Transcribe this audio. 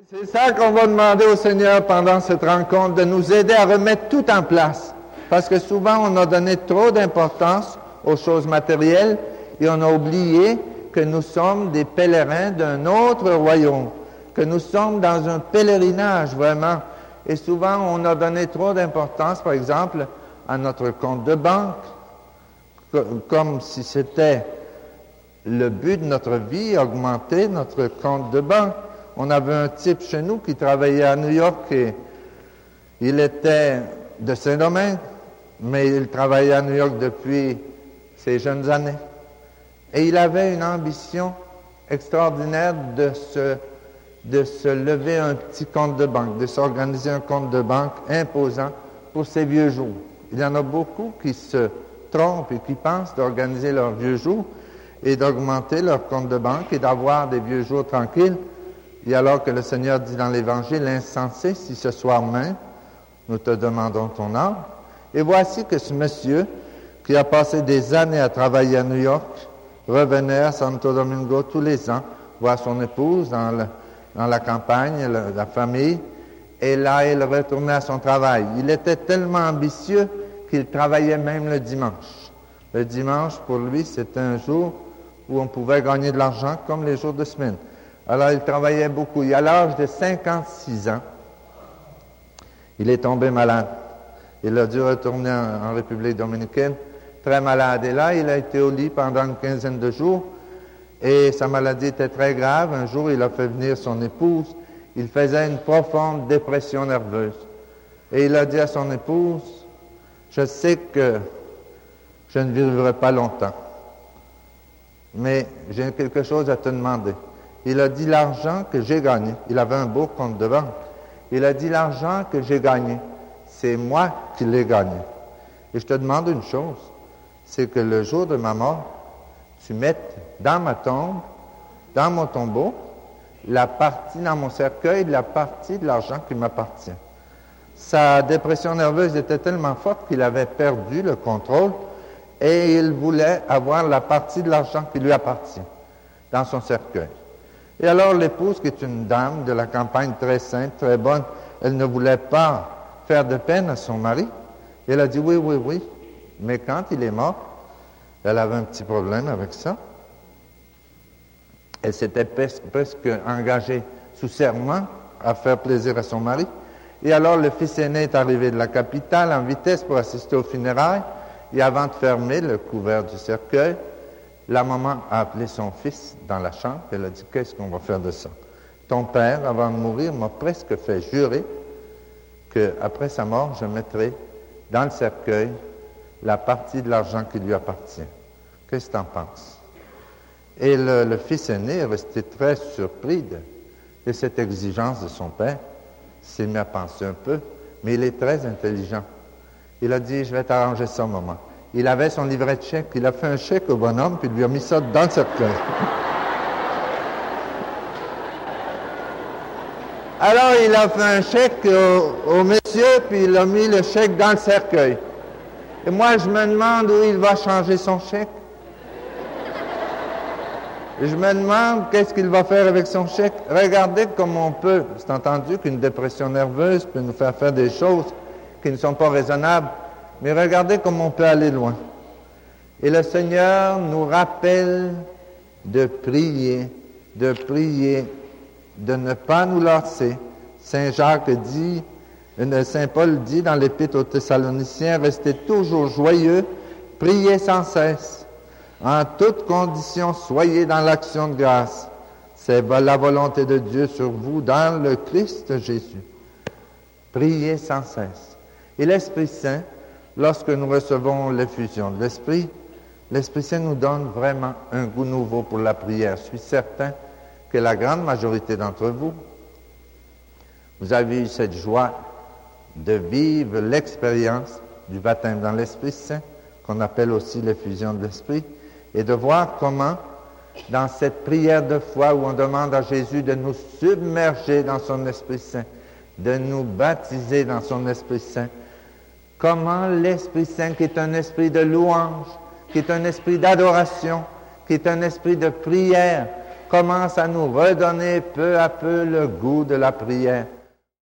C'est ça qu'on va demander au Seigneur pendant cette rencontre, de nous aider à remettre tout en place. Parce que souvent, on a donné trop d'importance aux choses matérielles et on a oublié que nous sommes des pèlerins d'un autre royaume, que nous sommes dans un pèlerinage vraiment. Et souvent, on a donné trop d'importance, par exemple, à notre compte de banque, comme si c'était le but de notre vie, augmenter notre compte de banque. On avait un type chez nous qui travaillait à New York et il était de Saint-Domingue, mais il travaillait à New York depuis ses jeunes années. Et il avait une ambition extraordinaire de se lever un petit compte de banque, de s'organiser un compte de banque imposant pour ses vieux jours. Il y en a beaucoup qui se trompent et qui pensent d'organiser leurs vieux jours et d'augmenter leur compte de banque et d'avoir des vieux jours tranquilles. Et alors que le Seigneur dit dans l'Évangile, insensé, si ce soir même, nous te demandons ton âme. Et voici que ce monsieur, qui a passé des années à travailler à New York, revenait à Santo Domingo tous les ans, voir son épouse dans la campagne, la famille, et là, il retournait à son travail. Il était tellement ambitieux qu'il travaillait même le dimanche. Le dimanche, pour lui, c'était un jour où on pouvait gagner de l'argent comme les jours de semaine. Alors, il travaillait beaucoup. Et à l'âge de 56 ans, il est tombé malade. Il a dû retourner en République dominicaine, très malade. Et là, il a été au lit pendant une quinzaine de jours. Et sa maladie était très grave. Un jour, il a fait venir son épouse. Il faisait une profonde dépression nerveuse. Et il a dit à son épouse, « Je sais que je ne vivrai pas longtemps, mais j'ai quelque chose à te demander. » Il a dit, « L'argent que j'ai gagné, il avait un beau compte de banque, il a dit, « L'argent que j'ai gagné, c'est moi qui l'ai gagné. Et je te demande une chose, c'est que le jour de ma mort, tu mettes dans ma tombe, dans mon tombeau, la partie dans mon cercueil, la partie de l'argent qui m'appartient. » Sa dépression nerveuse était tellement forte qu'il avait perdu le contrôle et il voulait avoir la partie de l'argent qui lui appartient dans son cercueil. Et alors l'épouse, qui est une dame de la campagne très sainte, très bonne, elle ne voulait pas faire de peine à son mari. Elle a dit oui, oui, oui. Mais quand il est mort, elle avait un petit problème avec ça. Elle s'était presque engagée sous serment à faire plaisir à son mari. Et alors le fils aîné est arrivé de la capitale en vitesse pour assister aux funérailles. Et avant de fermer le couvert du cercueil, la maman a appelé son fils dans la chambre. Elle a dit, « Qu'est-ce qu'on va faire de ça? Ton père, avant de mourir, m'a presque fait jurer qu'après sa mort, je mettrai dans le cercueil la partie de l'argent qui lui appartient. Qu'est-ce que tu en penses? » Et le fils aîné est resté très surpris de cette exigence de son père. Il s'est mis à penser un peu, mais il est très intelligent. Il a dit, « Je vais t'arranger ça, maman. » Il avait son livret de chèque. Il a fait un chèque au bonhomme, puis il lui a mis ça dans le cercueil. Alors, il a fait un chèque au monsieur, puis il a mis le chèque dans le cercueil. Et moi, je me demande où il va changer son chèque. Et je me demande qu'est-ce qu'il va faire avec son chèque. Regardez comme on peut. C'est entendu qu'une dépression nerveuse peut nous faire des choses qui ne sont pas raisonnables. Mais regardez comment on peut aller loin. Et le Seigneur nous rappelle de prier, de ne pas nous lasser. Saint Paul dit dans l'Épître aux Thessaloniciens, restez toujours joyeux, priez sans cesse. En toutes conditions, soyez dans l'action de grâce. C'est la volonté de Dieu sur vous dans le Christ Jésus. Priez sans cesse. Et l'Esprit Saint, lorsque nous recevons l'effusion de l'Esprit, l'Esprit Saint nous donne vraiment un goût nouveau pour la prière. Je suis certain que la grande majorité d'entre vous, vous avez eu cette joie de vivre l'expérience du baptême dans l'Esprit Saint, qu'on appelle aussi l'effusion de l'Esprit, et de voir comment, dans cette prière de foi où on demande à Jésus de nous submerger dans son Esprit Saint, de nous baptiser dans son Esprit Saint, comment l'Esprit Saint, qui est un esprit de louange, qui est un esprit d'adoration, qui est un esprit de prière, commence à nous redonner peu à peu le goût de la prière.